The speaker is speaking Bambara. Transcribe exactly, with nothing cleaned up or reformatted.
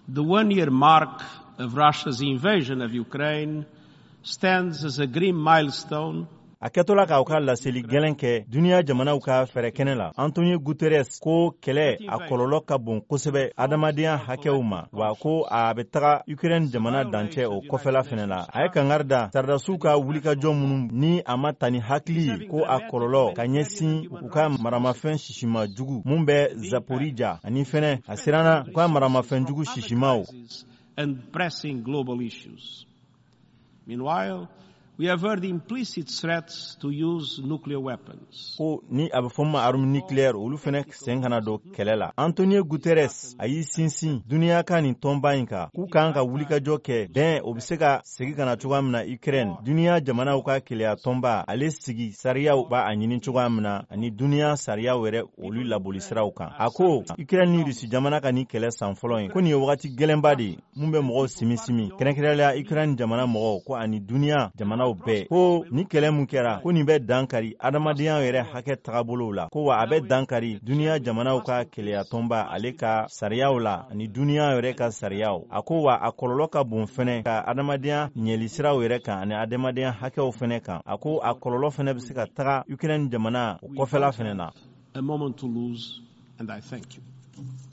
The one-year mark of Russia's invasion of Ukraine stands as a grim milestone. A kɛtɔla k'aw ka laseli gɛlɛn kɛ duniya jamanaw ka fɛɛrɛ kɛnɛ la. Antonio Guterres ko kɛlɛ a kɔlɔlɔ ka bon kosɛbɛ adamadenya hakɛw ma, wa ko a bɛ taga Ukraine jamana dancɛ o kɔfɛla fɛnɛ la. A ye kangari da saridasiw ka wulikajɔ minnu ni a ma ta ni hakili ye ko a kɔlɔlɔ ka ɲɛsin u ka maramafɛn sisima jugu mun bɛ Zaporizhia ani fɛnɛ a siranna u ka maramafɛn jugu sisimaw. And pressing global issues. Meanwhile, we have heard implicit threats to use nuclear weapons. Ko ni a bɛ fɔ ma arme nucléaire olu fɛnɛ sen kana don kɛlɛ la. Antonio Guterres a y'i sinsin duniya ka nin tɔnba in kan k'u kan ka wulikajɔ kɛ bɛn o bɛ se ka segin kana cogoya min na Ukraine. Duniya jamanaw ka kɛlɛya tɔnba ale sigi sariyaw b'a a ɲini cogoya min na ani duniya sariyaw yɛrɛ olu laboli siraw kan. A ko Ukraine ni Rusi jamana ka nin kɛlɛ san fɔlɔ in ko nin ye wagati gɛlɛnba de ye mun bɛ mɔgɔw simi simi kɛrɛnkɛrɛnnenya Ukraine jamana mɔgɔw ko ani duniya jamana bɛɛ ko ni kɛlɛ mun kɛra ko nin bɛ dankari adamadenya yɛrɛ hakɛ tagabolow la ko wa a bɛ dankari duniya jamanaw ka kɛlɛya tɔnba ale ka sariyaw la ani duniya yɛrɛ ka sariyaw. A ko wa a kɔlɔlɔ ka bon fɛnɛ ka adamadenya ɲɛli siraw yɛrɛ kan ani adamadenya hakɛw fɛnɛ kan. A ko a kɔlɔlɔ fɛnɛ bɛ se ka taga Ukraine jamana o kɔfɛla fɛnɛ na. A moment to lose, and I thank you.